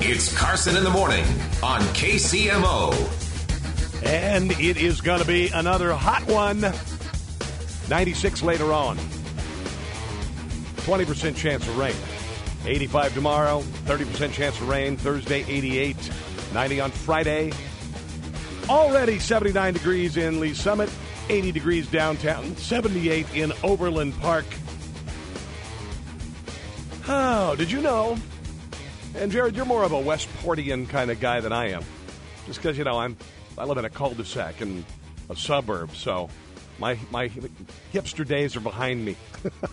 It's Carson in the Morning on KCMO. And it is going to be another hot one. 96 later on. 20% chance of rain. 85 tomorrow. 30% chance of rain. Thursday, 88. 90 on Friday. Already 79 degrees in Lee Summit. 80 degrees downtown. 78 in Overland Park. Oh, did you know? And Jared, you're more of a Westportian kind of guy than I am. Just because, I live in a cul-de-sac in a suburb, so my hipster days are behind me.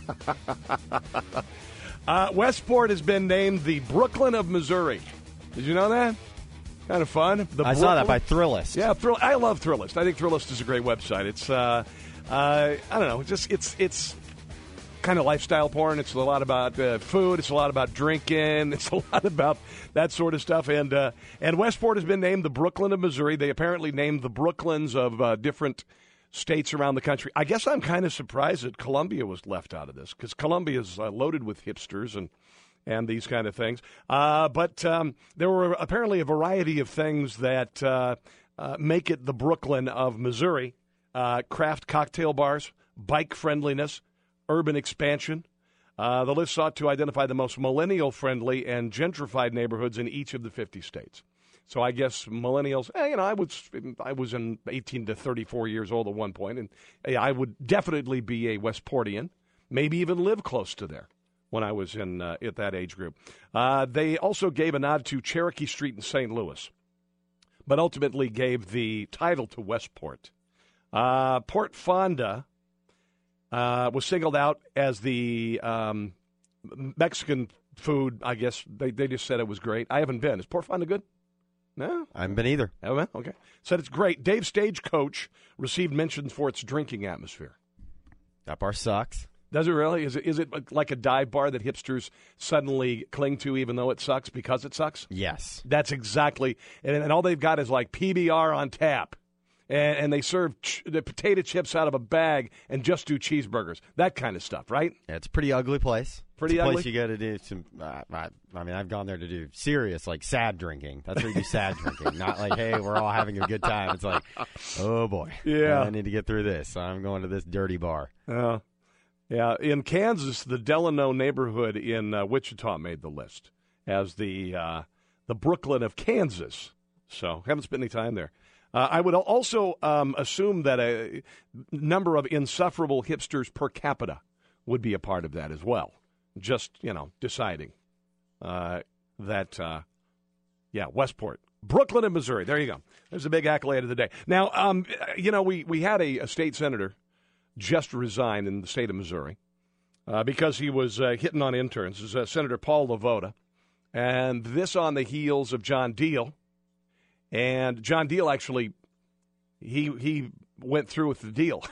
Westport has been named the Brooklyn of Missouri. Did you know that? Kind of fun. I saw that by Thrillist. Yeah, I love Thrillist. I think Thrillist is a great website. It's I don't know, it's kind of lifestyle porn. It's a lot about food. It's a lot about drinking. It's a lot about that sort of stuff. And Westport has been named the Brooklyn of Missouri. They apparently named the Brooklyns of different states around the country. I guess I'm kind of surprised that Columbia was left out of this because Columbia is loaded with hipsters and these kind of things. But there were apparently a variety of things that make it the Brooklyn of Missouri. Craft cocktail bars, bike friendliness, urban expansion. The list sought to identify the most millennial-friendly and gentrified neighborhoods in each of the 50 states. So I guess millennials, I was in 18 to 34 years old at one point, and I would definitely be a Westportian, maybe even live close to there when I was in at that age group. They also gave a nod to Cherokee Street in St. Louis, but ultimately gave the title to Westport. Port Fonda was singled out as the Mexican food. I guess they just said it was great. I haven't been. Is Port Fonda good? No? I haven't been either. Oh, okay. Said it's great. Dave Stagecoach received mentions for its drinking atmosphere. That bar sucks. Does it really? Is it like a dive bar that hipsters suddenly cling to even though it sucks because it sucks? Yes. That's exactly. And all they've got is like PBR on tap. And they serve the potato chips out of a bag and just do cheeseburgers. That kind of stuff, right? Yeah, it's a pretty ugly place. Pretty it's a ugly? place you got to do some, I've gone there to do serious, like sad drinking. That's where you do sad drinking. Not like, hey, we're all having a good time. It's like, oh, boy. Yeah. I need to get through this. I'm going to this dirty bar. Yeah. In Kansas, the Delano neighborhood in Wichita made the list as the Brooklyn of Kansas. So haven't spent any time there. I would also assume that a number of insufferable hipsters per capita would be a part of that as well. Just, deciding that, Westport. Brooklyn and Missouri. There you go. There's a big accolade of the day. Now, we had a state senator just resign in the state of Missouri because he was hitting on interns. This is Senator Paul LaVota. And this on the heels of John Deal. And John Deal actually, he went through with the deal.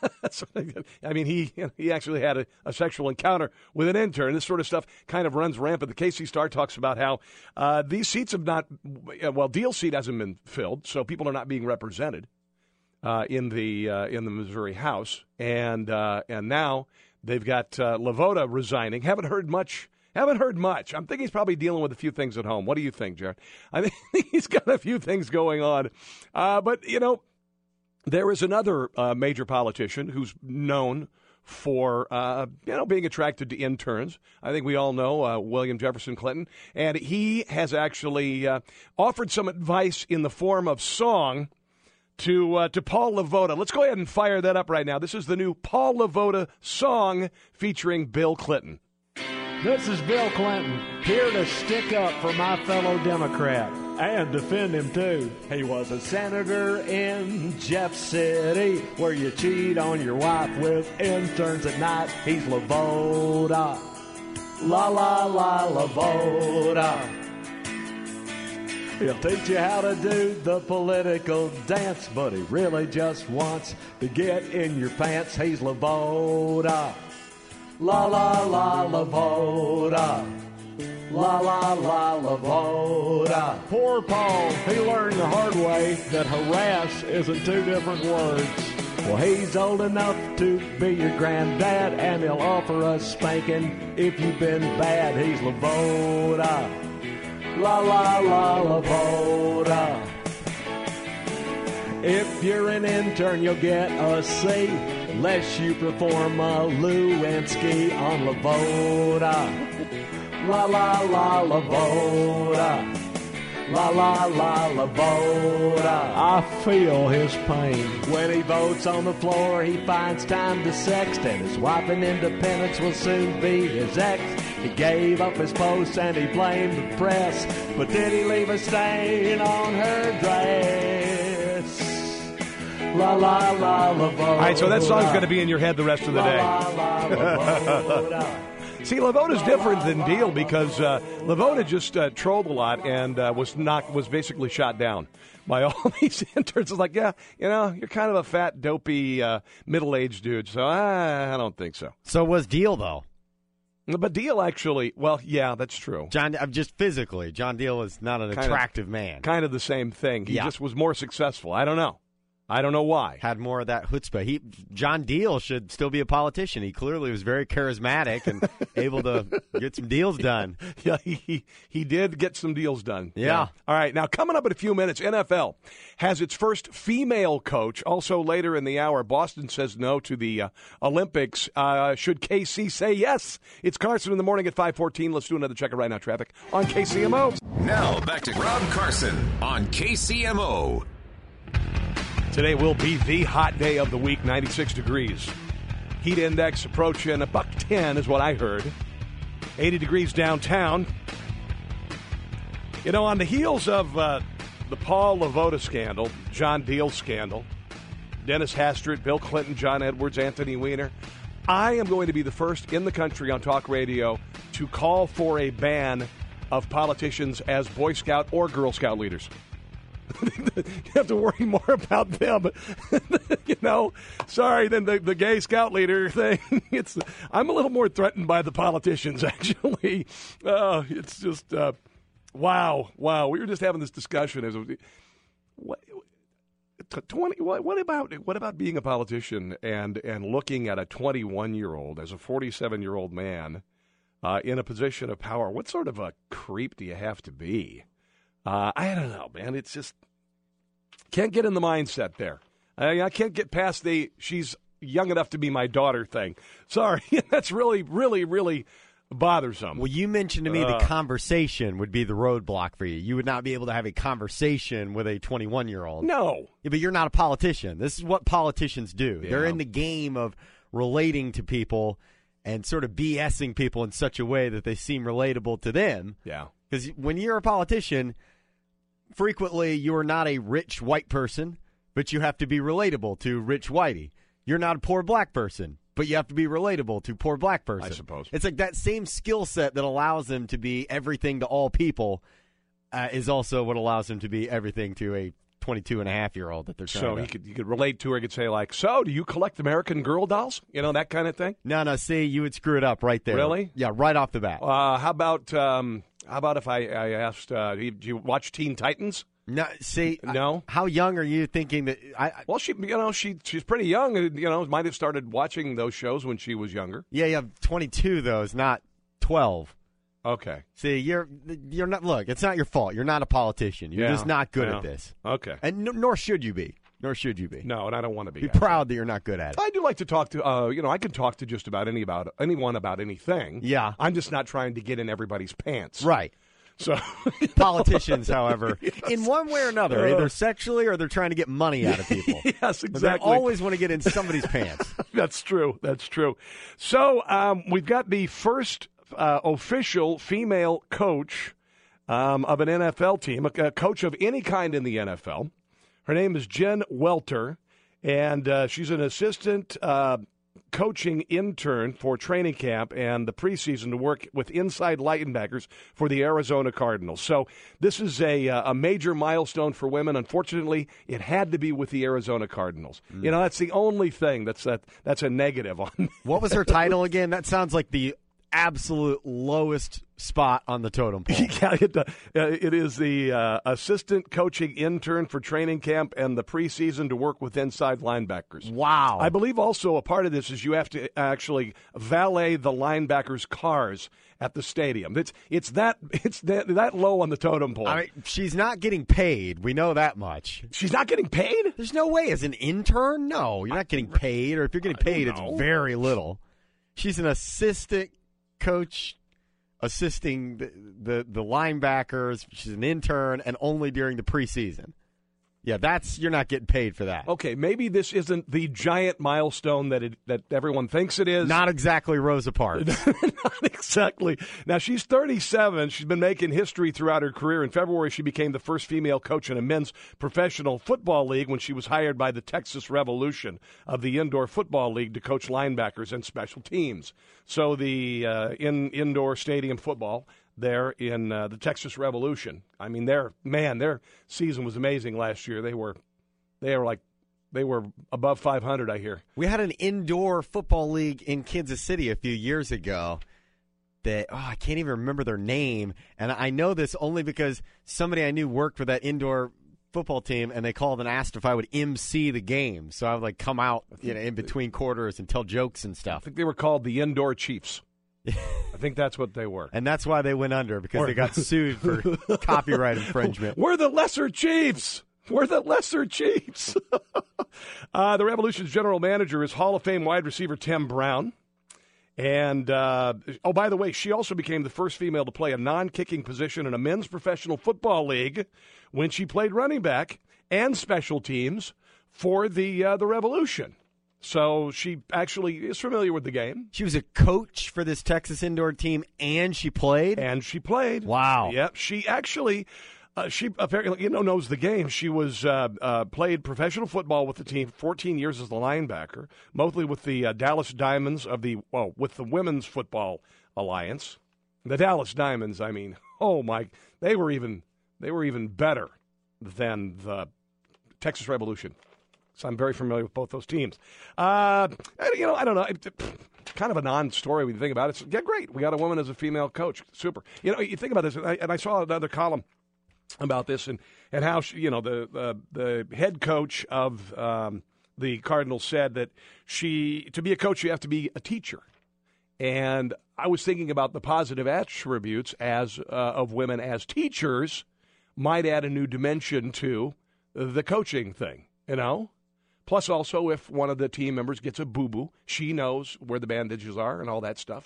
He actually had a sexual encounter with an intern. This sort of stuff kind of runs rampant. The KC Star talks about how these seats have not, Deal's seat hasn't been filled, so people are not being represented in the Missouri House, and now they've got LaVota resigning. Haven't heard much. I'm thinking he's probably dealing with a few things at home. What do you think, Jared? I think he's got a few things going on. But there is another major politician who's known for, being attracted to interns. I think we all know William Jefferson Clinton. And he has actually offered some advice in the form of song to Paul LaVota. Let's go ahead and fire that up right now. This is the new Paul LaVota song featuring Bill Clinton. This is Bill Clinton, here to stick up for my fellow Democrat and defend him, too. He was a senator in Jeff City, where you cheat on your wife with interns at night. He's LaVota. La, la, la, LaVota. He'll teach you how to do the political dance, but he really just wants to get in your pants. He's LaVota. La, la, la, LaVota. La, la, la, LaVota. Poor Paul, he learned the hard way that harass isn't two different words. Well, he's old enough to be your granddad, and he'll offer a spanking if you've been bad. He's LaVota. La la la Lavoda. If you're an intern, you'll get a C unless you perform a Lewinsky on Lavoda. La la la Lavoda. La la la Lavoda. I feel his pain. When he votes on the floor, he finds time to sext, and his wife in independence will soon be his ex. He gave up his post and he blamed the press, but did he leave a stain on her dress? La la la Lavoda. All right, so that song's going to be in your head the rest of the day. La la Lavoda. See, Lavoda's different than Deal because Lavoda just trolled a lot and was basically shot down by all these interns. It's like, yeah, you're kind of a fat, dopey, middle-aged dude, so I don't think so. So was Deal, though. But Deal actually, well, yeah, that's true. Just physically, John Deal is not an attractive man. Kind of the same thing. He just was more successful. I don't know why. Had more of that chutzpah. John Deal should still be a politician. He clearly was very charismatic and able to get some deals done. Yeah, he did get some deals done. Yeah. All right, now coming up in a few minutes, NFL has its first female coach. Also later in the hour, Boston says no to the Olympics. Should KC say yes? It's Carson in the morning at 5:14. Let's do another check of right now traffic on KCMO. Now back to Rob Carson on KCMO. Today will be the hot day of the week, 96 degrees. Heat index approaching $110 is what I heard. 80 degrees downtown. On the heels of the Paul Lavoda scandal, John Deal scandal, Dennis Hastert, Bill Clinton, John Edwards, Anthony Weiner, I am going to be the first in the country on talk radio to call for a ban of politicians as Boy Scout or Girl Scout leaders. You have to worry more about them, Sorry, than the gay scout leader thing. I'm a little more threatened by the politicians, actually. It's just wow. We were just having this discussion. What about being a politician and looking at a 21-year-old as a 47-year-old man in a position of power? What sort of a creep do you have to be? I don't know, man. It's just can't get in the mindset there. I can't get past she's young enough to be my daughter thing. Sorry, that's really, really, really bothersome. Well, you mentioned to me the conversation would be the roadblock for you. You would not be able to have a conversation with a 21-year-old. No. Yeah, but you're not a politician. This is what politicians do. Yeah. They're in the game of relating to people and sort of BSing people in such a way that they seem relatable to them. Yeah. Because when you're a politician, frequently you are not a rich white person, but you have to be relatable to rich whitey. You're not a poor black person, but you have to be relatable to poor black person. I suppose. It's like that same skill set that allows them to be everything to all people is also what allows them to be everything to a 22-and-a-half-year-old that they're trying to. So you could relate to her. You could say, like, so do you collect American Girl dolls? That kind of thing? No, see, you would screw it up right there. Really? Yeah, right off the bat. How about if I asked, do you watch Teen Titans? No, see, no. How young are you thinking that? Well, she's pretty young. Might have started watching those shows when she was younger. Yeah, 22 though. It's not 12. Okay. See, you're not. Look, it's not your fault. You're not a politician. You're just not good at this. Okay. And nor should you be. No, and I don't want to be. Be proud that you're not good at it. I do like to talk to. I can talk to just about anyone about anything. Yeah. I'm just not trying to get in everybody's pants. Right. So politicians, however, yes. in one way or another, either sexually or they're trying to get money out of people. Yes, exactly. They always want to get in somebody's pants. That's true. So we've got the first official female coach of an NFL team, a coach of any kind in the NFL. Her name is Jen Welter, and she's an assistant coaching intern for training camp and the preseason to work with inside linebackers for the Arizona Cardinals. So this is a major milestone for women. Unfortunately, it had to be with the Arizona Cardinals. That's the only thing that's a negative on. What was her title again? That sounds like the absolute lowest spot on the totem pole. Yeah, it is the assistant coaching intern for training camp and the preseason to work with inside linebackers. Wow. I believe also a part of this is you have to actually valet the linebackers' cars at the stadium. It's that low on the totem pole. I mean, she's not getting paid. We know that much. She's not getting paid? There's no way. As an intern, no, you're not getting paid. Or if you're getting paid, it's very little. She's an assistant coach assisting the linebackers. She's an intern, and only during the preseason. Yeah, you're not getting paid for that. Okay, maybe this isn't the giant milestone that everyone thinks it is. Not exactly Rosa Parks. Not exactly. Now, she's 37. She's been making history throughout her career. In February, she became the first female coach in a men's professional football league when she was hired by the Texas Revolution of the Indoor Football League to coach linebackers and special teams. So the indoor stadium football there in the Texas Revolution. I mean, their season was amazing last year. They were above 500, I hear. We had an indoor football league in Kansas City a few years ago that, I can't even remember their name. And I know this only because somebody I knew worked for that indoor football team, and they called and asked if I would MC the game. So I would come out in between quarters and tell jokes and stuff. I think they were called the Indoor Chiefs. I think that's what they were. And that's why they went under, because they got sued for copyright infringement. We're the lesser Chiefs. We're the lesser Chiefs. The Revolution's general manager is Hall of Fame wide receiver Tim Brown. And, by the way, she also became the first female to play a non-kicking position in a men's professional football league when she played running back and special teams for the Revolution. So she actually is familiar with the game. She was a coach for this Texas indoor team, and she played? And she played. Wow. Yep. She actually, she apparently knows the game. She was played professional football with the team 14 years as the linebacker, mostly with the Dallas Diamonds with the Women's Football Alliance. The Dallas Diamonds, I mean, they were even better than the Texas Revolution. So I'm very familiar with both those teams. I don't know. Kind of a non-story when you think about it. Yeah, great. We got a woman as a female coach. Super. You think about this, and I saw another column about this and how she, the head coach of the Cardinals said that to be a coach, you have to be a teacher. And I was thinking about the positive attributes of women as teachers might add a new dimension to the coaching thing, Plus, also, if one of the team members gets a boo-boo, she knows where the bandages are and all that stuff.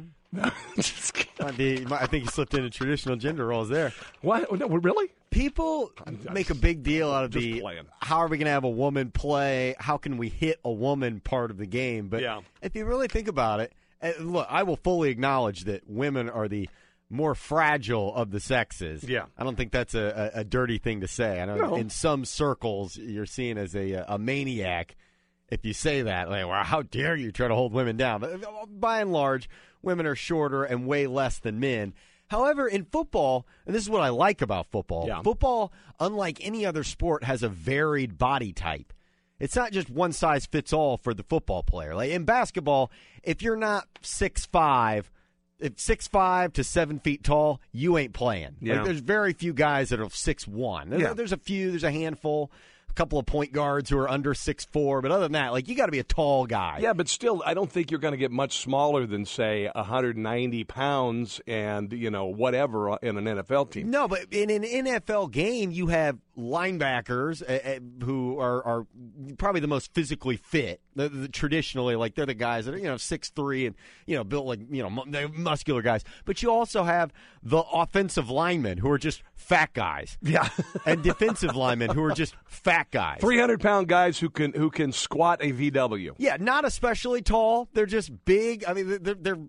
Just kidding. I think you slipped into traditional gender roles there. What? No, really? People make a big deal out of how are we going to have a woman play? How can we hit a woman part of the game? But if you really think about it, look, I will fully acknowledge that women are the more fragile of the sexes. Yeah. I don't think that's a dirty thing to say. I know in some circles you're seen as a maniac if you say that. Like, well, how dare you try to hold women down? But by and large, women are shorter and way less than men. However, in football, and this is what I like about football, football, unlike any other sport, has a varied body type. It's not just one size fits all for the football player. Like in basketball, if you're not 6'5", if 6'5" to 7 feet tall, you ain't playing. Yeah. Like, there's very few guys that are 6'1". There's a few. There's a handful. A couple of point guards who are under 6'4", but other than that, you got to be a tall guy. Yeah, but still, I don't think you're going to get much smaller than, say, 190 pounds and, whatever in an NFL team. No, but in an NFL game, you have linebackers who are probably the most physically fit. Traditionally, they're the guys that are, 6'3" and, built like, muscular guys. But you also have the offensive linemen who are just fat guys. Yeah. And defensive linemen who are just fat guys. 300-pound guys who can squat a VW. Yeah, not especially tall. They're just big. I mean,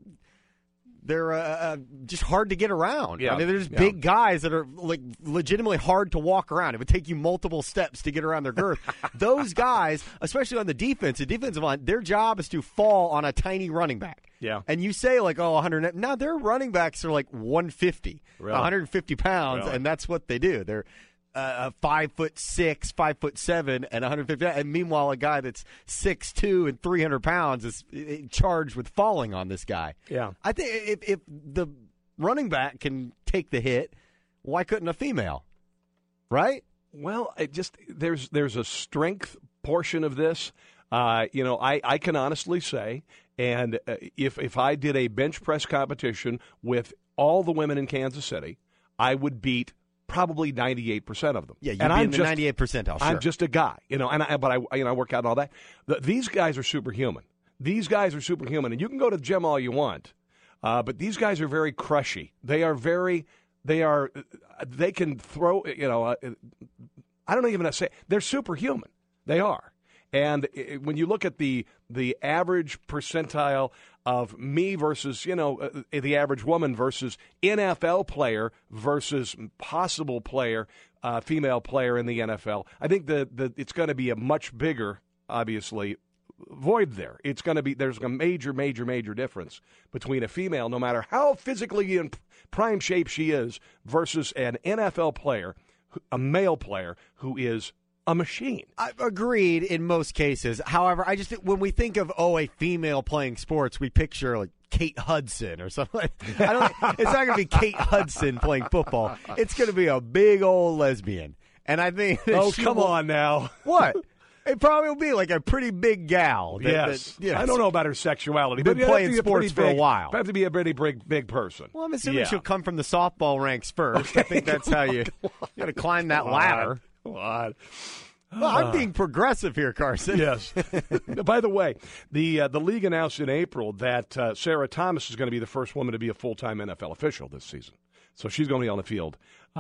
they're just hard to get around. Yeah. I mean, there's big guys that are legitimately hard to walk around. It would take you multiple steps to get around their girth. Those guys, especially on the defensive line, their job is to fall on a tiny running back. Yeah. And you say 100. Now their running backs are 150, really? 150 pounds, really? And that's what they do. 5'6", 5'7", and 150. And meanwhile, a guy that's 6'2" and 300 pounds is charged with falling on this guy. Yeah. I think if the running back can take the hit, why couldn't a female? Right? Well, there's a strength portion of this. I can honestly say, and if I did a bench press competition with all the women in Kansas City, I would beat probably 98% of them. Yeah, you'd and be in the 98 percentile. Sure. I'm just a guy, but I work out and all that. These guys are superhuman. These guys are superhuman, and you can go to the gym all you want, but these guys are very crushy. They can throw. I don't even know how to say it. They're superhuman. They are. And when you look at the average percentile of me versus, the average woman versus NFL player versus possible player, female player in the NFL, I think it's going to be a much bigger, obviously, void there. There's a major, major, major difference between a female, no matter how physically in prime shape she is, versus an NFL player, a male player who is a machine. I've agreed in most cases. However, I just when we think of a female playing sports, we picture like Kate Hudson or something. It's not going to be Kate Hudson playing football. It's going to be a big old lesbian. And I think come on now. What? It probably will be like a pretty big gal. Yes. I don't know about her sexuality. Been playing sports for a while. Have to be a pretty big person. Well, I'm assuming she'll come from the softball ranks first. I think that's how you got to climb that ladder. What? Well, I'm being progressive here, Carson. Yes. By the way, the league announced in April that Sarah Thomas is going to be the first woman to be a full-time NFL official this season. So she's going to be on the field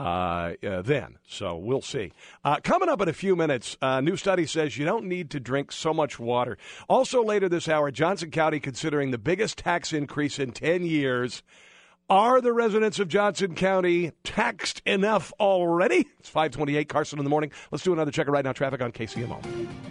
then. So we'll see. Coming up in a few minutes, a new study says you don't need to drink so much water. Also later this hour, Johnson County considering the biggest tax increase in 10 years. Are the residents of Johnson County taxed enough already? It's 5:28, Carson in the morning. Let's do another check of right now traffic on KCMO.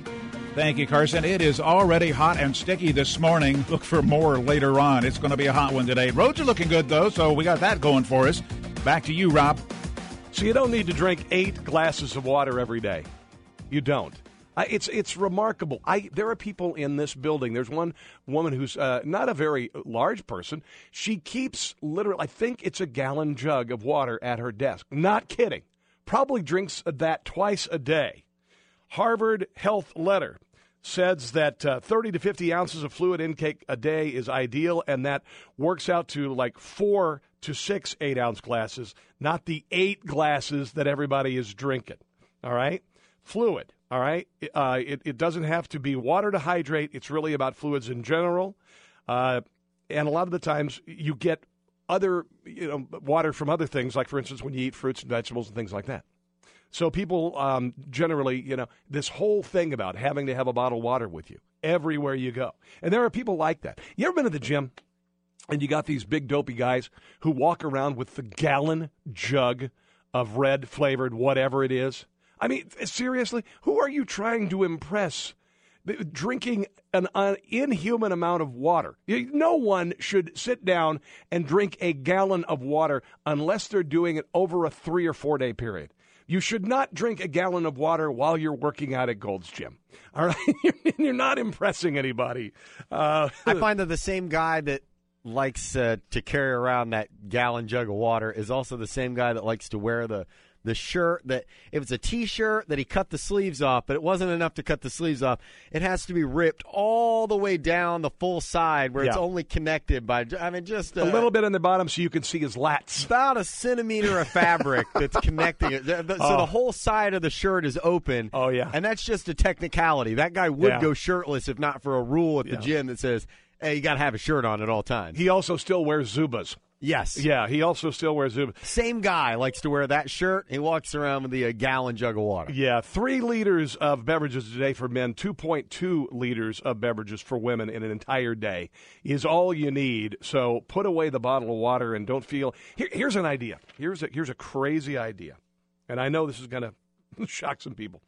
Thank you, Carson. It is already hot and sticky this morning. Look for more later on. It's going to be a hot one today. Roads are looking good, though, so we got that going for us. Back to you, Rob. So you don't need to drink 8 glasses of water every day. You don't. It's remarkable. There are people in this building. There's one woman who's not a very large person. She keeps literally, I think it's a gallon jug of water at her desk. Not kidding. Probably drinks that twice a day. Harvard Health Letter says that 30 to 50 ounces of fluid intake a day is ideal, and that works out to like 4 to 6 8-ounce glasses, not the 8 glasses that everybody is drinking. All right? Fluid. All right? It doesn't have to be water to hydrate. It's really about fluids in general. And a lot of the times you get other, water from other things, like, for instance, when you eat fruits and vegetables and things like that. So people generally, this whole thing about having to have a bottle of water with you everywhere you go. And there are people like that. You ever been to the gym and you got these big dopey guys who walk around with the gallon jug of red flavored whatever it is? I mean, seriously, who are you trying to impress? Drinking an inhuman amount of water. No one should sit down and drink a gallon of water unless they're doing it over a 3 or 4 day period. You should not drink a gallon of water while you're working out at Gold's Gym. All right? You're not impressing anybody. I find that the same guy that likes to carry around that gallon jug of water is also the same guy that likes to wear the shirt that if it's a T-shirt that he cut the sleeves off, but it wasn't enough to cut the sleeves off. It has to be ripped all the way down the full side where it's only connected by, just a little bit in the bottom so you can see his lats. About a centimeter of fabric that's connecting it. So the whole side of the shirt is open. Oh, yeah. And that's just a technicality. That guy would go shirtless if not for a rule at the gym that says, hey, you got to have a shirt on at all times. He also still wears Zubas. Yes. Yeah, he also still wears Zubas. Same guy likes to wear that shirt. He walks around with the gallon jug of water. Yeah, 3 liters of beverages a day for men, 2.2 liters of beverages for women in an entire day is all you need. So put away the bottle of water and don't feel. Here's an idea. Here's a crazy idea, and I know this is going to shock some people.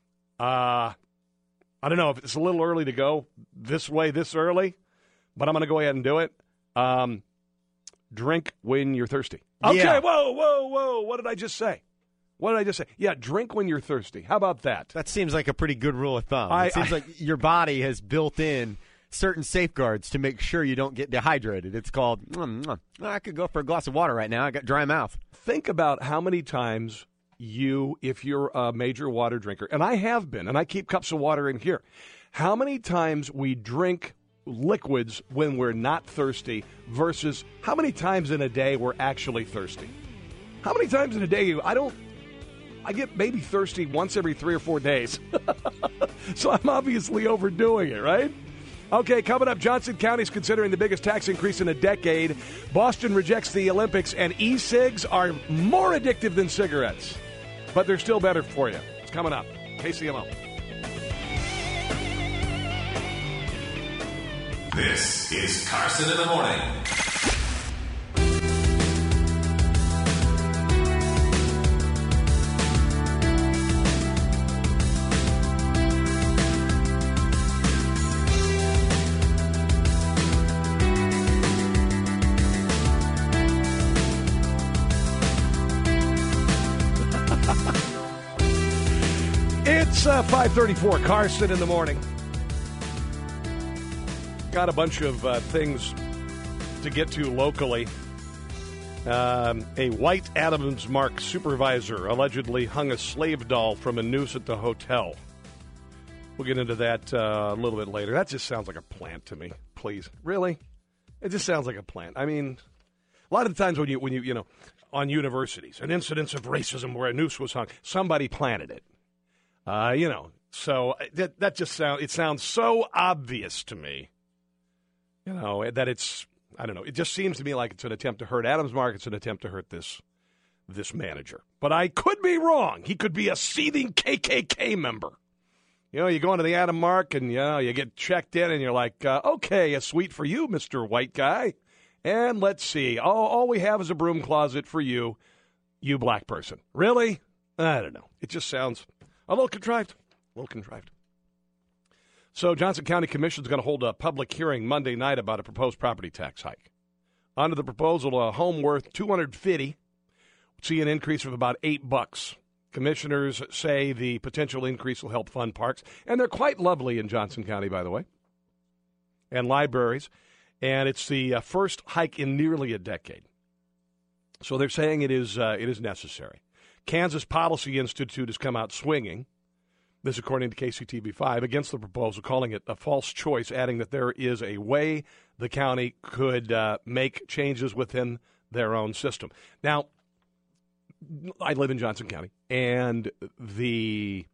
I don't know if it's a little early to go this way this early, but I'm going to go ahead and do it. Drink when you're thirsty. Okay, Yeah. Whoa. What did I just say? What did I just say? Yeah, drink when you're thirsty. How about that? That seems like a pretty good rule of thumb. It seems like your body has built in certain safeguards to make sure you don't get dehydrated. It's called, I could go for a glass of water right now. I got dry mouth. Think about how many times if you're a major water drinker, and I have been, and I keep cups of water in here, how many times we drink liquids when we're not thirsty versus how many times in a day we're actually thirsty. How many times in a day I get maybe thirsty once every 3 or 4 days. So I'm obviously overdoing it, right? Okay, coming up, Johnson County is considering the biggest tax increase in a decade. Boston rejects the Olympics, and e-cigs are more addictive than cigarettes. But they're still better for you. It's coming up. KCMO. This is Carson in the Morning. It's 5:34, Carson in the Morning. Got a bunch of things to get to locally. A white Adams Mark supervisor allegedly hung a slave doll from a noose at the hotel. We'll get into that a little bit later. That just sounds like a plant to me. Please, really? It just sounds like a plant. I mean, a lot of the times when you on universities, an incidence of racism where a noose was hung, somebody planted it. So that just sounds so obvious to me. That it's, I don't know, it just seems to me like it's an attempt to hurt Adams Mark. It's an attempt to hurt this manager. But I could be wrong. He could be a seething KKK member. You go into the Adam Mark and, you get checked in and you're like, okay, a suite for you, Mr. White Guy. And let's see. All we have is a broom closet for you, you black person. Really? I don't know. It just sounds a little contrived. So Johnson County Commission is going to hold a public hearing Monday night about a proposed property tax hike. Under the proposal, a home worth $250 would see an increase of about $8. Commissioners say the potential increase will help fund parks, and they're quite lovely in Johnson County, by the way, and libraries. And it's the first hike in nearly a decade. So they're saying it is necessary. Kansas Policy Institute has come out swinging. This, according to KCTV5, against the proposal, calling it a false choice, adding that there is a way the county could make changes within their own system. Now, I live in Johnson County, and the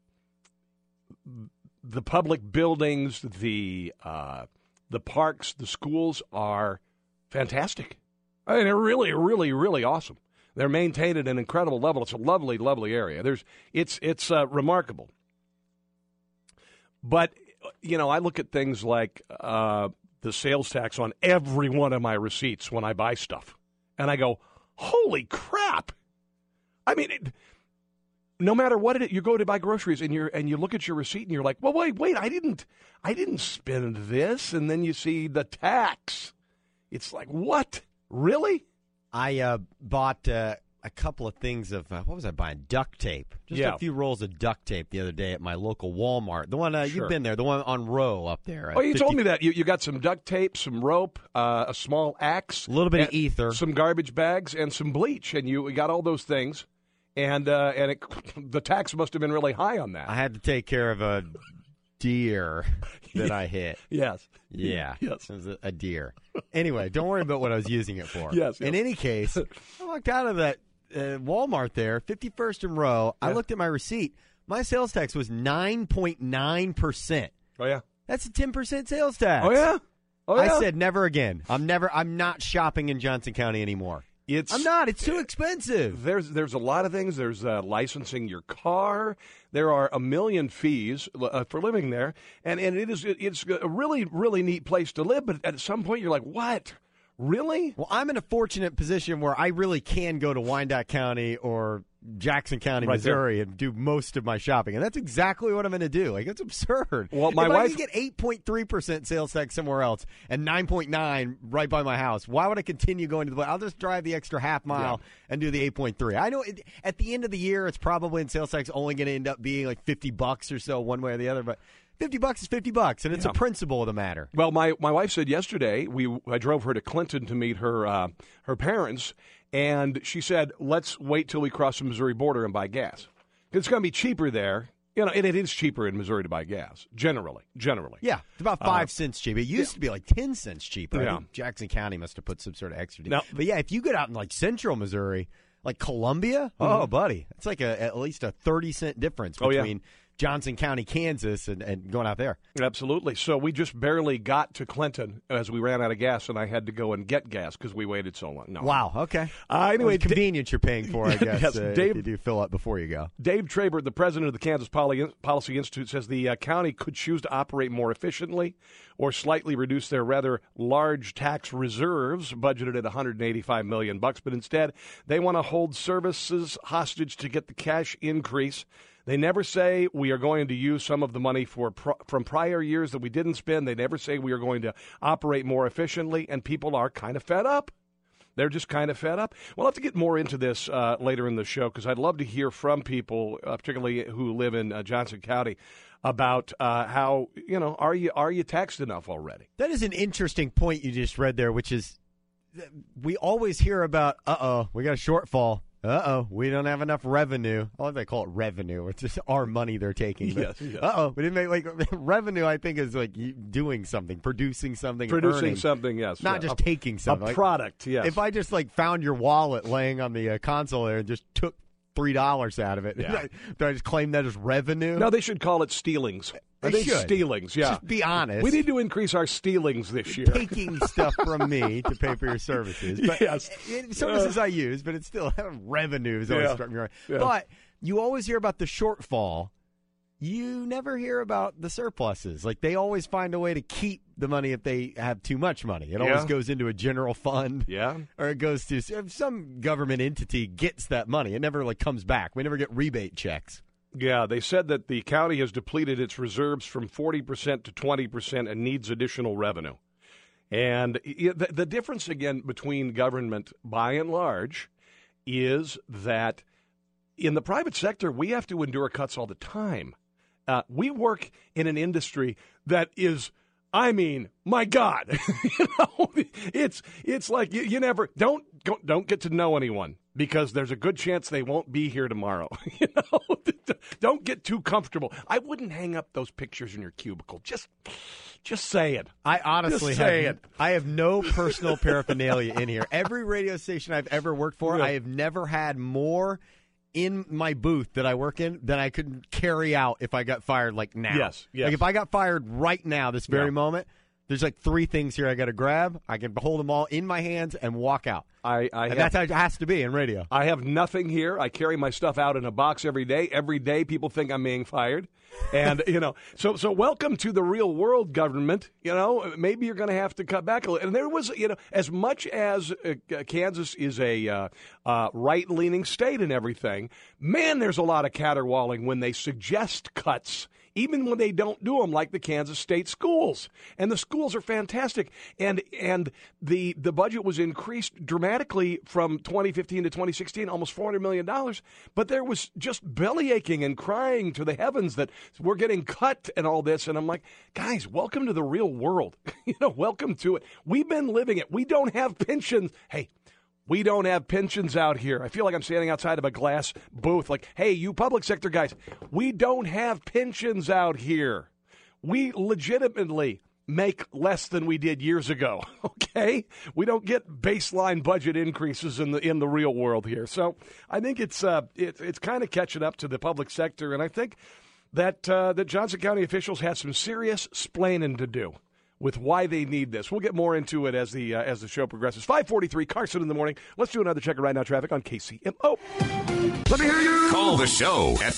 public buildings, the parks, the schools are fantastic. I mean, they're really, really, really awesome. They're maintained at an incredible level. It's a lovely, lovely area. It's remarkable. But, I look at things like the sales tax on every one of my receipts when I buy stuff. And I go, holy crap. I mean, no matter what it is, you go to buy groceries and you look at your receipt and you're like, well, wait, I didn't spend this. And then you see the tax. It's like, what? Really? I bought a couple of things of, what was I buying? Duct tape. Just a few rolls of duct tape the other day at my local Walmart. The one, you've been there, the one on Row up there. Oh, you told me that. You got some duct tape, some rope, a small axe. A little bit of ether. Some garbage bags, and some bleach. And you got all those things. And the tax must have been really high on that. I had to take care of a deer that I hit. Yes. Yeah. Yes. It was a deer. Anyway, don't worry about what I was using it for. Yes. In any case, I walked out of that Walmart there, 51st and Row. Yeah. I looked at my receipt. My sales tax was 9.9%. Oh, yeah. That's a 10% sales tax. Oh, yeah? I said never again. I'm not shopping in Johnson County anymore. I'm not. It's too expensive. There's a lot of things. There's licensing your car. There are a million fees for living there, and it's a really, really neat place to live. But at some point, you're like, what? Really? Well, I'm in a fortunate position where I really can go to Wyandotte County or Jackson County, Right Missouri, and do most of my shopping. And that's exactly what I'm going to do. Like, it's absurd. Well, my if wife I can get 8.3% sales tax somewhere else and 9.9 right by my house, why would I continue going to the? I'll just drive the extra half mile and do the 8.3. I know at the end of the year, it's probably in sales tax only going to end up being like $50 or so, one way or the other, but. $50 is $50, and it's a principle of the matter. Well, my wife said yesterday I drove her to Clinton to meet her parents, and she said, "Let's wait till we cross the Missouri border and buy gas. It's going to be cheaper there, and it is cheaper in Missouri to buy gas generally. Yeah, it's about 5 cents cheaper. It used to be like 10 cents cheaper. Yeah. I think Jackson County must have put some sort of extra deal. Now, but yeah, if you get out in like central Missouri, like Columbia, oh buddy, it's like at least a 30-cent difference between Johnson County, Kansas, and going out there. Absolutely. So we just barely got to Clinton as we ran out of gas, and I had to go and get gas because we waited so long. No. Wow, okay. Anyway, it's convenience you're paying for, I guess, yes, Dave, if you do fill up before you go. Dave Trabert, the president of the Kansas Policy Institute, says the county could choose to operate more efficiently or slightly reduce their rather large tax reserves, budgeted at $185 million, but instead they want to hold services hostage to get the cash increase. They never say we are going to use some of the money from prior years that we didn't spend. They never say we are going to operate more efficiently, and people are kind of fed up. They're just kind of fed up. We'll have to get more into this later in the show because I'd love to hear from people, particularly who live in Johnson County, about how, are you taxed enough already? That is an interesting point you just read there, which is we always hear about, we got a shortfall. We don't have enough revenue. I love they call it revenue. It's just our money they're taking. But, yes. We didn't make revenue. I think is like doing something, producing something, producing earning, something. Yes, not just taking something. A product. Yes. If I just found your wallet laying on the console there and just took $3 out of it, do I just claim that as revenue? No, they should call it stealings. I think stealings, yeah. Just be honest. We need to increase our stealings this year. Taking stuff from me to pay for your services. But yes. Services I use, but it's still revenue is always struck me right. Yeah. But you always hear about the shortfall. You never hear about the surpluses. Like, they always find a way to keep the money if they have too much money. It always goes into a general fund. Yeah. Or it goes to some government entity gets that money. It never comes back. We never get rebate checks. Yeah, they said that the county has depleted its reserves from 40% to 20% and needs additional revenue. And the difference, again, between government, by and large, is that in the private sector, we have to endure cuts all the time. We work in an industry that is, my God, it's like you never don't get to know anyone because there's a good chance they won't be here tomorrow. Don't get too comfortable. I wouldn't hang up those pictures in your cubicle. Just say it. I honestly I have no personal paraphernalia in here. Every radio station I've ever worked for, I have never had more in my booth that I work in than I could carry out if I got fired now. Yes. Like if I got fired right now, this very moment, there's 3 things here I got to grab. I can hold them all in my hands and walk out. That's how it has to be in radio. I have nothing here. I carry my stuff out in a box every day. Every day people think I'm being fired. And, so welcome to the real world, government. Maybe you're going to have to cut back a little. And there was, as much as Kansas is a right-leaning state and everything, man, there's a lot of caterwauling when they suggest cuts, even when they don't do them, like the Kansas State schools. And the schools are fantastic. And the budget was increased dramatically from 2015 to 2016, almost $400 million. But there was just belly aching and crying to the heavens that we're getting cut and all this. And I'm like, guys, welcome to the real world. Welcome to it. We've been living it. We don't have pensions. Hey, we don't have pensions out here. I feel like I'm standing outside of a glass booth like, hey, you public sector guys, we don't have pensions out here. We legitimately make less than we did years ago, okay? We don't get baseline budget increases in the real world here. So I think it's kind of catching up to the public sector, and I think that Johnson County officials had some serious splaining to do with why they need this. We'll get more into it as the show progresses. 5:43, Carson in the morning. Let's do another check of Right Now traffic on KCMO. Let me hear you. Call the show at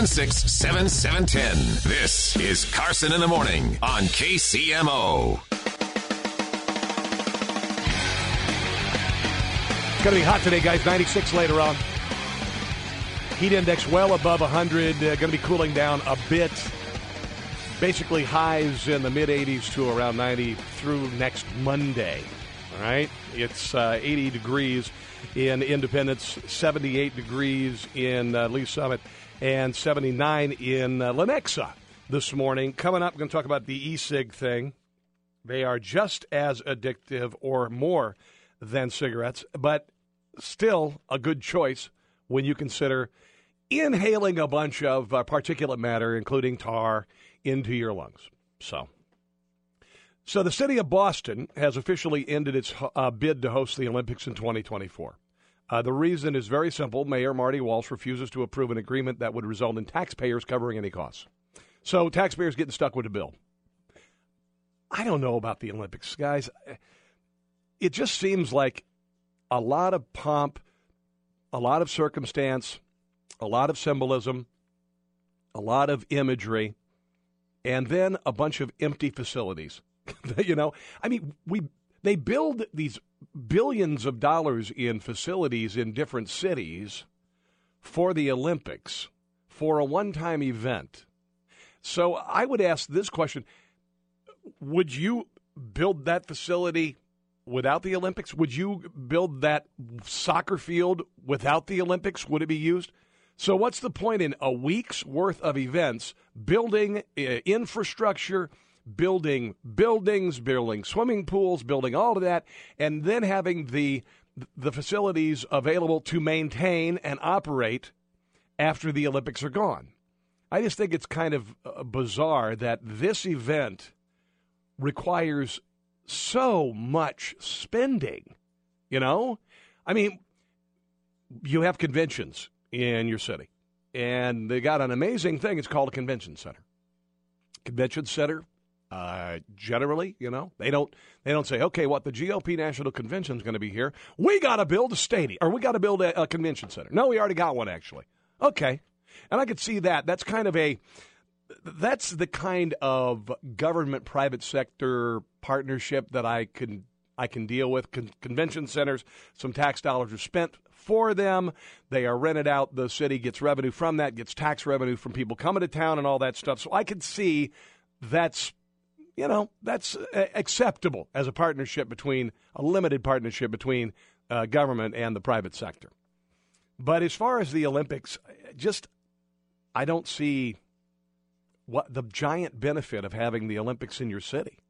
576-7710. This is Carson in the morning on KCMO. It's going to be hot today, guys. 96 later on. Heat index well above 100. Going to be cooling down a bit. Basically highs in the mid-80s to around 90 through next Monday. All right? It's 80 degrees in Independence, 78 degrees in Lee Summit, and 79 in Lenexa this morning. Coming up, we're going to talk about the e-cig thing. They are just as addictive or more than cigarettes, but still a good choice when you consider inhaling a bunch of particulate matter, including tar, into your lungs. So the city of Boston has officially ended its bid to host the Olympics in 2024. The reason is very simple. Mayor Marty Walsh refuses to approve an agreement that would result in taxpayers covering any costs. So taxpayers getting stuck with the bill. I don't know about the Olympics, guys. It just seems like a lot of pomp, a lot of circumstance, a lot of symbolism, a lot of imagery, and then a bunch of empty facilities. You know, I mean, they build these billions of dollars in facilities in different cities for the Olympics, for a one-time event. So I would ask this question. Would you build that facility without the Olympics? Would you build that soccer field without the Olympics? Would it be used? So what's the point in a week's worth of events, building infrastructure, building buildings, building swimming pools, building all of that, and then having the facilities available to maintain and operate after the Olympics are gone? I just think it's kind of bizarre that this event requires so much spending, you know? I mean, you have conventions in your city, and they got an amazing thing. It's called a convention center. Convention center, generally, you know, they don't say, okay, what the GOP National Convention is going to be here. We got to build a stadium, or we got to build a convention center. No, we already got one, actually. Okay. And I could see that. That's the kind of government-private sector partnership that I can deal with. Convention centers, some tax dollars are spent for them. They are rented out. The city gets revenue from that, gets tax revenue from people coming to town and all that stuff. So I could see that's acceptable as a partnership a limited partnership between government and the private sector. But as far as the Olympics, I don't see what the giant benefit of having the Olympics in your city.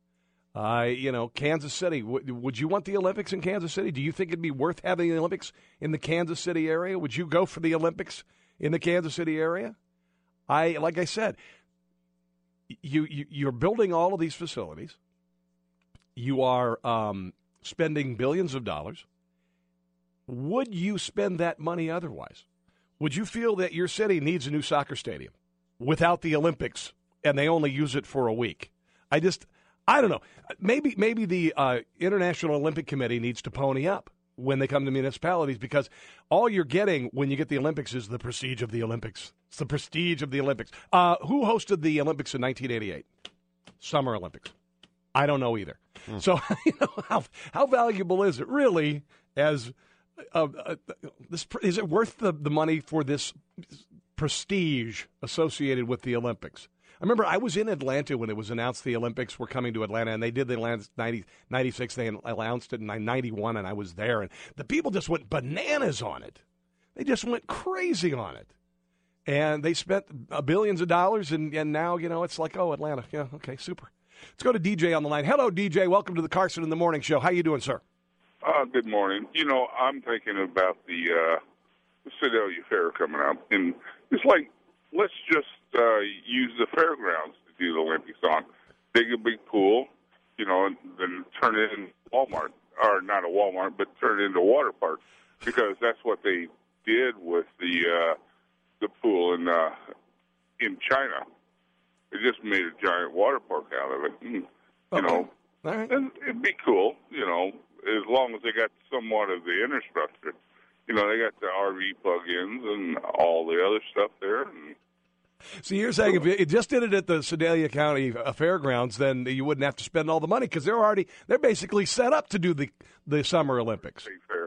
Kansas City, would you want the Olympics in Kansas City? Do you think it'd be worth having the Olympics in the Kansas City area? Would you go for the Olympics in the Kansas City area? Like I said, you're building all of these facilities. You are spending billions of dollars. Would you spend that money otherwise? Would you feel that your city needs a new soccer stadium without the Olympics and they only use it for a week? I don't know. Maybe the International Olympic Committee needs to pony up when they come to municipalities, because all you're getting when you get the Olympics is the prestige of the Olympics. It's the prestige of the Olympics. Who hosted the Olympics in 1988? Summer Olympics. I don't know either. So how valuable is it really as is it worth the money for this prestige associated with the Olympics? I remember I was in Atlanta when it was announced the Olympics were coming to Atlanta, and they did the Atlanta 96. They announced it in 91, and I was there, and the people just went bananas on it. They just went crazy on it. And they spent billions of dollars, and now, it's like, oh, Atlanta. Yeah, okay, super. Let's go to DJ on the line. Hello, DJ. Welcome to the Carson in the Morning Show. How you doing, sir? Good morning. I'm thinking about the Sedalia Fair coming up, and it's like, let's just use the fairgrounds to do the Olympics on. Dig a big pool, and then turn it into Walmart, or not a Walmart, but turn it into a water park, because that's what they did with the pool in China. They just made a giant water park out of it. All right. And it'd be cool, as long as they got somewhat of the infrastructure. They got the RV plug-ins and all the other stuff there. So you're saying if you just did it at the Sedalia County Fairgrounds, then you wouldn't have to spend all the money, because they're basically set up to do the Summer Olympics. Fair.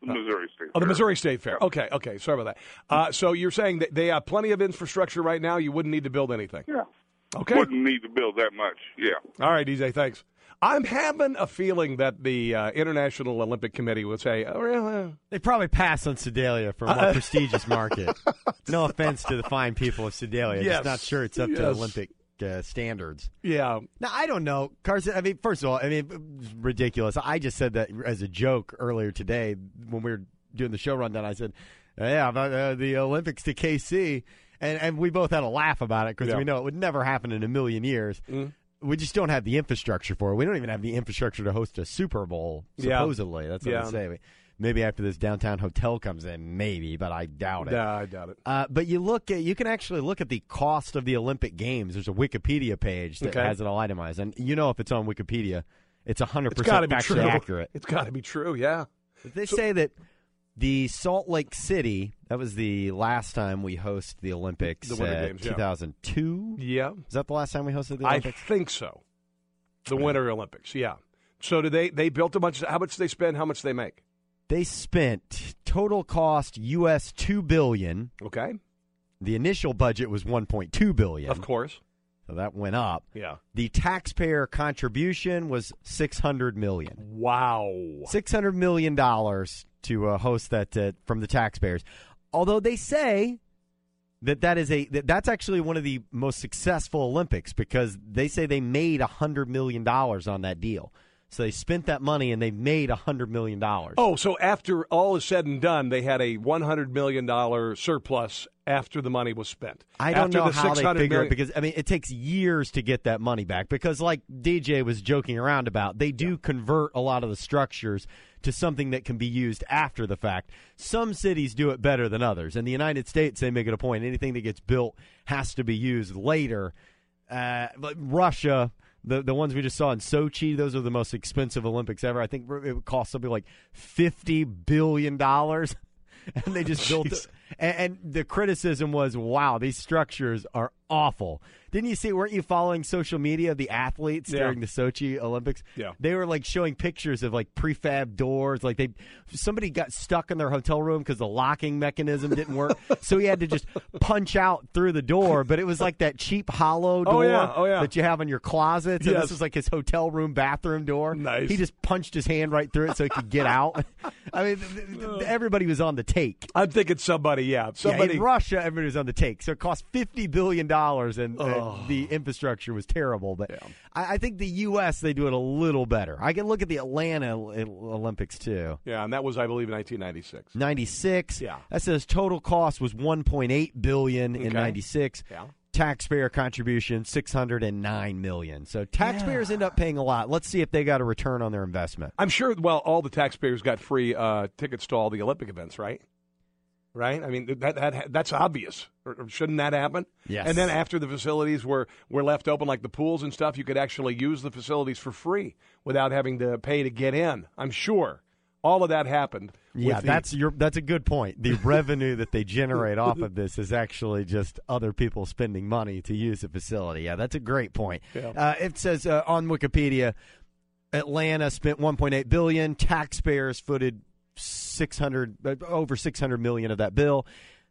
Missouri State Fair. Oh, the Missouri State Fair. Okay. Sorry about that. So you're saying that they have plenty of infrastructure right now. You wouldn't need to build anything. Yeah. Okay. Wouldn't need to build that much. Yeah. All right, DJ. Thanks. I'm having a feeling that the International Olympic Committee would say, "Oh, really?" They probably pass on Sedalia for a more prestigious market. No offense to the fine people of Sedalia. Yes. Just not sure it's up to Olympic standards. Yeah. Now, I don't know, Carson. I mean, first of all, it's ridiculous. I just said that as a joke earlier today when we were doing the show rundown. I said, yeah, about the Olympics to KC. And we both had a laugh about it because we know it would never happen in a million years. Mm. We just don't have the infrastructure for it. We don't even have the infrastructure to host a Super Bowl, supposedly. That's what they say. Maybe after this downtown hotel comes in, maybe, but I doubt it. Yeah, I doubt it. But you can actually look at the cost of the Olympic Games. There's a Wikipedia page that has it all itemized. And if it's on Wikipedia, it's 100% factually accurate. It's got to be true, yeah. They say that the Salt Lake City, that was the last time we hosted the Olympics. The Winter Games, 2002? Yeah. Is that the last time we hosted the Olympics? I think so. The Winter Olympics, yeah. So they built a bunch. How much did they spend? How much did they make? They spent total cost U.S. $2 billion. Okay. The initial budget was $1.2 billion. Of course. So that went up. Yeah. The taxpayer contribution was $600 million. Wow. $600 million to host that from the taxpayers. Although they say that's actually one of the most successful Olympics because they say they made $100 million on that deal. So they spent that money and they made $100 million. Oh, so after all is said and done, they had a $100 million surplus after the money was spent. I don't know how they figure it because, it takes years to get that money back because like DJ was joking around about, they do convert a lot of the structures to something that can be used after the fact. Some cities do it better than others. In the United States, they make it a point. Anything that gets built has to be used later. But Russia... The ones we just saw in Sochi, those are the most expensive Olympics ever. I think it would cost something like $50 billion. And they just built it. And the criticism was, wow, these structures are awful. Didn't you see, weren't you following social media of the athletes during the Sochi Olympics? Yeah. They were like showing pictures of like prefab doors. Like somebody got stuck in their hotel room because the locking mechanism didn't work. So he had to just punch out through the door. But it was like that cheap hollow door that you have in your closet. So this was like his hotel room bathroom door. Nice. He just punched his hand right through it so he could get out. Everybody was on the take. I'm thinking somebody. In Russia, everybody was on the take. So it cost $50 billion, and the infrastructure was terrible. But I think the U.S., they do it a little better. I can look at the Atlanta Olympics, too. Yeah, and that was, I believe, 1996. 96. Yeah. That says total cost was $1.8 billion in 96. Yeah. Taxpayer contribution, $609 million. So taxpayers end up paying a lot. Let's see if they got a return on their investment. I'm sure, all the taxpayers got free tickets to all the Olympic events, right? Right? I mean, that's obvious. Or shouldn't that happen? Yes. And then after the facilities were left open, like the pools and stuff, you could actually use the facilities for free without having to pay to get in. I'm sure all of that happened. Yeah, that's a good point. The revenue that they generate off of this is actually just other people spending money to use the facility. Yeah, that's a great point. Yeah. It says on Wikipedia, Atlanta spent $1.8 billion. Taxpayers footed over $600 million of that bill.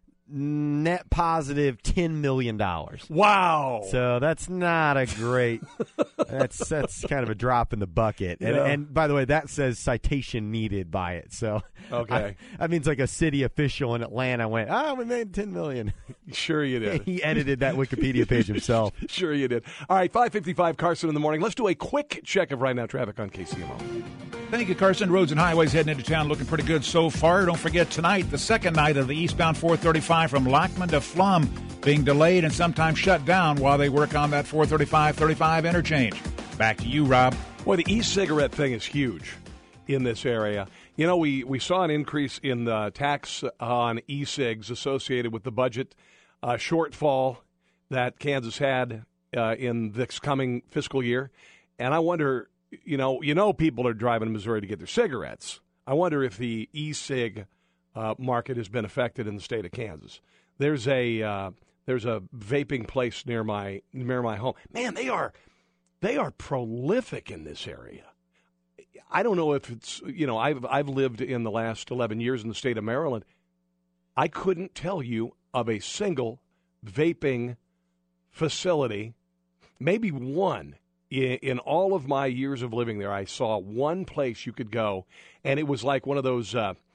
Net positive $10 million. Wow! So that's not a great. that's kind of a drop in the bucket. And by the way, that says citation needed by it. So okay, that means like a city official in Atlanta went, we made $10 million. Sure you did. He edited that Wikipedia page himself. Sure you did. All right, 5:55 Carson in the morning. Let's do a quick check of right now traffic on KCMO. Thank you, Carson. Roads and highways heading into town looking pretty good so far. Don't forget tonight, the second night of the eastbound 435 from Lockman to Flum being delayed and sometimes shut down while they work on that 435-35 interchange. Back to you, Rob. Boy, the e-cigarette thing is huge in this area. You know, we saw an increase in the tax on e-cigs associated with the budget shortfall that Kansas had in this coming fiscal year. And I wonder, you know, people are driving to Missouri to get their cigarettes. I wonder if the e-cig market has been affected in the state of Kansas. There's a vaping place near my home. Man, they are prolific in this area. I don't know if it's, I've lived in the last 11 years in the state of Maryland. I couldn't tell you of a single vaping facility, maybe one. In all of my years of living there, I saw one place you could go, and it was like one of those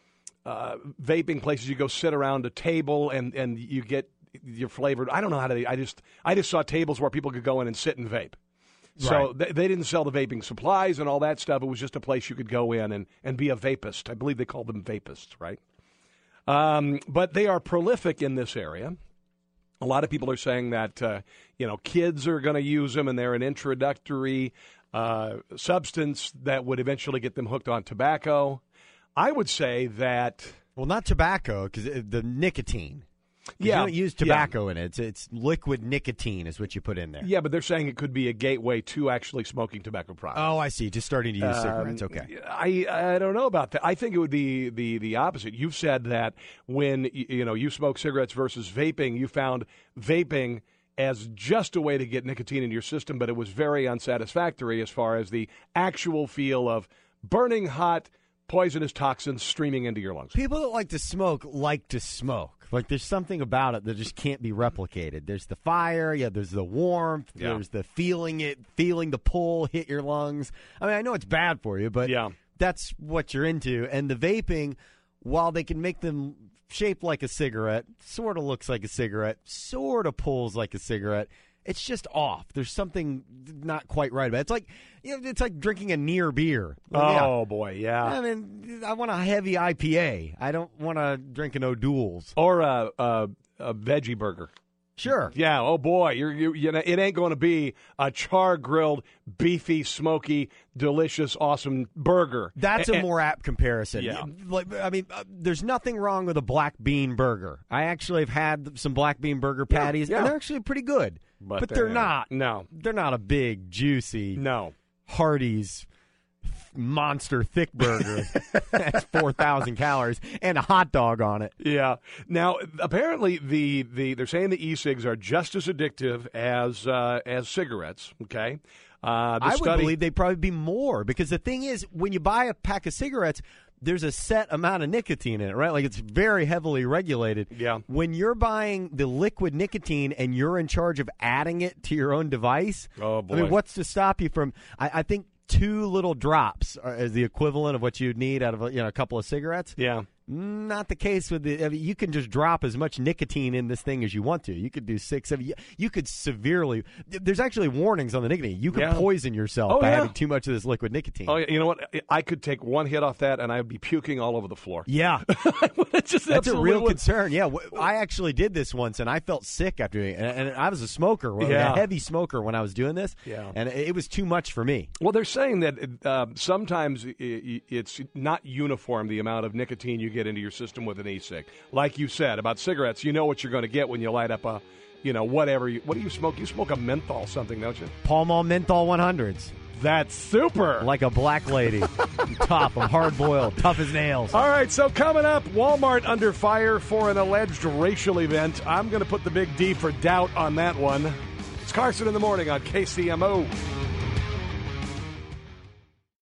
vaping places. You go sit around a table, and you get your flavored. I don't know how to. I just saw tables where people could go in and sit and vape. So they didn't sell the vaping supplies and all that stuff. It was just a place you could go in and be a vapist. I believe they called them vapists, right? But they are prolific in this area. A lot of people are saying that, kids are going to use them, and they're an introductory substance that would eventually get them hooked on tobacco. I would say that... Well, not tobacco, because the nicotine. Yeah, you don't use tobacco in it. It's liquid nicotine is what you put in there. Yeah, but they're saying it could be a gateway to actually smoking tobacco products. Oh, I see. Just starting to use cigarettes. Okay. I don't know about that. I think it would be the opposite. You've said that when you smoke cigarettes versus vaping, you found vaping as just a way to get nicotine into your system, but it was very unsatisfactory as far as the actual feel of burning hot, poisonous toxins streaming into your lungs. People that like to smoke. Like, there's something about it that just can't be replicated. There's the fire, there's the warmth, there's the feeling the pull hit your lungs. I mean, I know it's bad for you, but that's what you're into. And the vaping, while they can make them shaped like a cigarette, sort of looks like a cigarette, sort of pulls like a cigarette, it's just off. There's something not quite right about it. It's like drinking a near beer. Oh, boy, yeah. I mean, I want a heavy IPA. I don't want to drink an O'Doul's. Or a veggie burger. Sure. Yeah, oh, boy, it ain't going to be a char-grilled, beefy, smoky, delicious, awesome burger. That's a more apt comparison. Yeah. There's nothing wrong with a black bean burger. I actually have had some black bean burger patties, and they're actually pretty good. But they're not. No. They're not a big, juicy, no, Hardee's monster thick burger. That's 4,000 calories and a hot dog on it. Yeah. Now, apparently, they're saying the e-cigs are just as addictive as cigarettes. Okay. I would believe they'd probably be more, because the thing is, when you buy a pack of cigarettes, there's a set amount of nicotine in it, right? Like, it's very heavily regulated. Yeah. When you're buying the liquid nicotine and you're in charge of adding it to your own device, oh boy, I mean, what's to stop you from? I think 2 little drops is the equivalent of what you'd need out of a couple of cigarettes. Yeah. Not the case with you can just drop as much nicotine in this thing as you want to. You could do 6, 7. You could severely. There's actually warnings on the nicotine. You could poison yourself by having too much of this liquid nicotine. Oh, you know what? I could take one hit off that, and I would be puking all over the floor. Yeah, that's a real concern. Yeah, I actually did this once, and I felt sick after doing it. And I was a smoker, a heavy smoker when I was doing this. Yeah, and it was too much for me. Well, they're saying that sometimes it's not uniform, the amount of nicotine you get into your system with an e-cig. Like you said about cigarettes, you know what you're going to get when you light up a, whatever. What do you smoke? You smoke a menthol something, don't you? Pall Mall Menthol 100s. That's super. Like a black lady. Top. I'm hard-boiled. Tough as nails. All right, so coming up, Walmart under fire for an alleged racial event. I'm going to put the big D for doubt on that one. It's Carson in the Morning on KCMO.